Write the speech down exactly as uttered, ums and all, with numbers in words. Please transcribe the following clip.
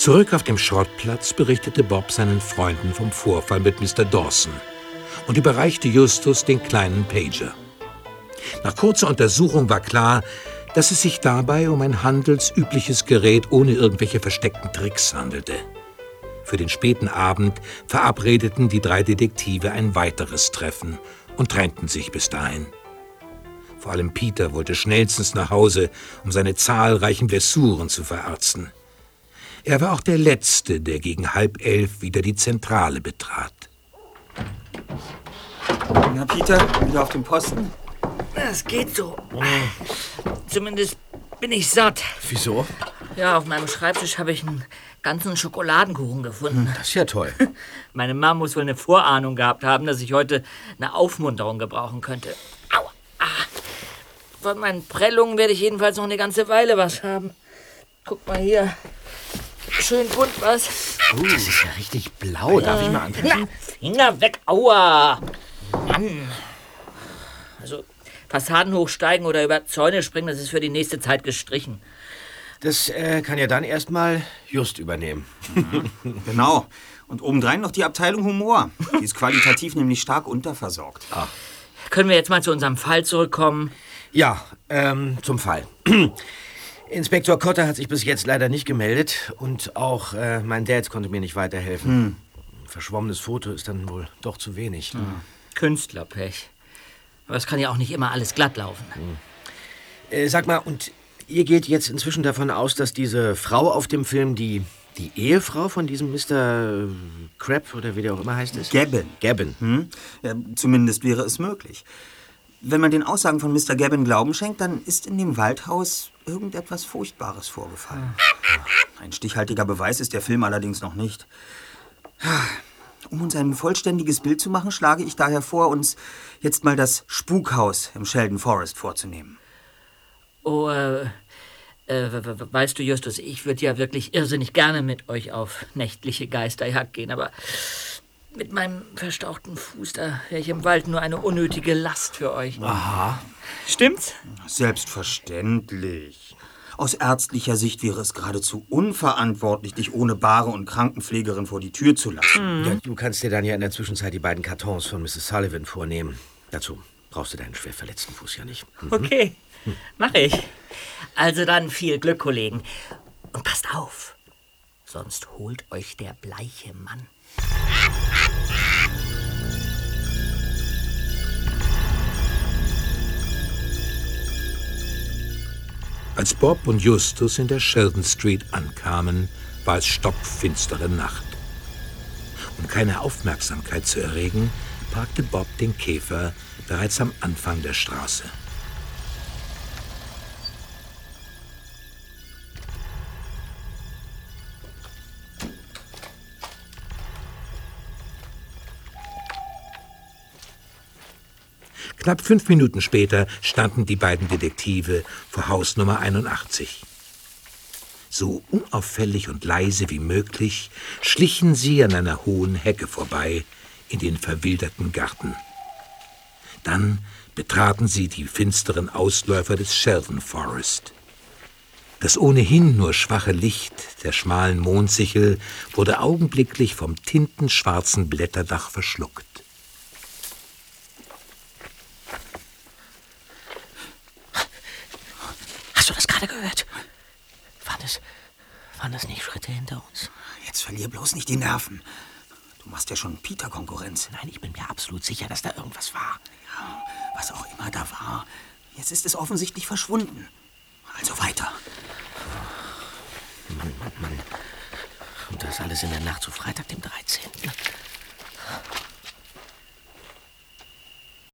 Zurück auf dem Schrottplatz berichtete Bob seinen Freunden vom Vorfall mit Mister Dawson und überreichte Justus den kleinen Pager. Nach kurzer Untersuchung war klar, dass es sich dabei um ein handelsübliches Gerät ohne irgendwelche versteckten Tricks handelte. Für den späten Abend verabredeten die drei Detektive ein weiteres Treffen und trennten sich bis dahin. Vor allem Peter wollte schnellstens nach Hause, um seine zahlreichen Blessuren zu verarzten. Er war auch der Letzte, der gegen halb elf wieder die Zentrale betrat. Na, Peter, wieder auf dem Posten? Das geht so. Zumindest bin ich satt. Wieso? Ja, auf meinem Schreibtisch habe ich einen ganzen Schokoladenkuchen gefunden. Das ist ja toll. Meine Mama muss wohl eine Vorahnung gehabt haben, dass ich heute eine Aufmunterung gebrauchen könnte. Aua. Ah. Von meinen Prellungen werde ich jedenfalls noch eine ganze Weile was haben. Guck mal hier. Schön bunt was. Oh, das ist ja richtig blau. Darf ich mal anfassen? Finger weg, aua. Mann. Also, Fassaden hochsteigen oder über Zäune springen, das ist für die nächste Zeit gestrichen. Das äh, kann ja dann erstmal Just übernehmen. Mhm. Genau. Und obendrein noch die Abteilung Humor. Die ist qualitativ nämlich stark unterversorgt. Ach. Können wir jetzt mal zu unserem Fall zurückkommen? Ja, ähm, zum Fall. Inspektor Cotter hat sich bis jetzt leider nicht gemeldet und auch äh, mein Dad konnte mir nicht weiterhelfen. Hm. Ein verschwommenes Foto ist dann wohl doch zu wenig. Hm. Künstlerpech. Aber es kann ja auch nicht immer alles glatt laufen. Hm. Äh, sag mal, und ihr geht jetzt inzwischen davon aus, dass diese Frau auf dem Film die, die Ehefrau von diesem Mister Crab oder wie der auch immer heißt es? Gabbin. Gabbin. Hm? Ja, zumindest wäre es möglich. Wenn man den Aussagen von Mister Gabbin Glauben schenkt, dann ist in dem Waldhaus irgendetwas Furchtbares vorgefallen. Ein stichhaltiger Beweis ist der Film allerdings noch nicht. Um uns ein vollständiges Bild zu machen, schlage ich daher vor, uns jetzt mal das Spukhaus im Sheldon Forest vorzunehmen. Oh, äh, äh, weißt du, Justus, ich würde ja wirklich irrsinnig gerne mit euch auf nächtliche Geisterjagd gehen, aber mit meinem verstauchten Fuß, da wäre ich im Wald nur eine unnötige Last für euch. Aha. Stimmt's? Selbstverständlich. Aus ärztlicher Sicht wäre es geradezu unverantwortlich, dich ohne Bahre und Krankenpflegerin vor die Tür zu lassen. Mhm. Ja, du kannst dir dann ja in der Zwischenzeit die beiden Kartons von Misses Sullivan vornehmen. Dazu brauchst du deinen schwer verletzten Fuß ja nicht. Mhm. Okay, mach ich. Also dann viel Glück, Kollegen. Und passt auf, sonst holt euch der bleiche Mann. Als Bob und Justus in der Sheldon Street ankamen, war es stockfinstere Nacht. Um keine Aufmerksamkeit zu erregen, parkte Bob den Käfer bereits am Anfang der Straße. Knapp fünf Minuten später standen die beiden Detektive vor Haus Nummer einundachtzig. So unauffällig und leise wie möglich schlichen sie an einer hohen Hecke vorbei in den verwilderten Garten. Dann betraten sie die finsteren Ausläufer des Sheldon Forest. Das ohnehin nur schwache Licht der schmalen Mondsichel wurde augenblicklich vom tintenschwarzen Blätterdach verschluckt. Hast du das gerade gehört? Waren das, waren das nicht Schritte hinter uns? Jetzt verlier bloß nicht die Nerven. Du machst ja schon Peter Konkurrenz. Nein, ich bin mir absolut sicher, dass da irgendwas war. Ja, was auch immer da war. Jetzt ist es offensichtlich verschwunden. Also weiter. Mann, Mann, Mann. Und das alles in der Nacht zu Freitag, dem dreizehnten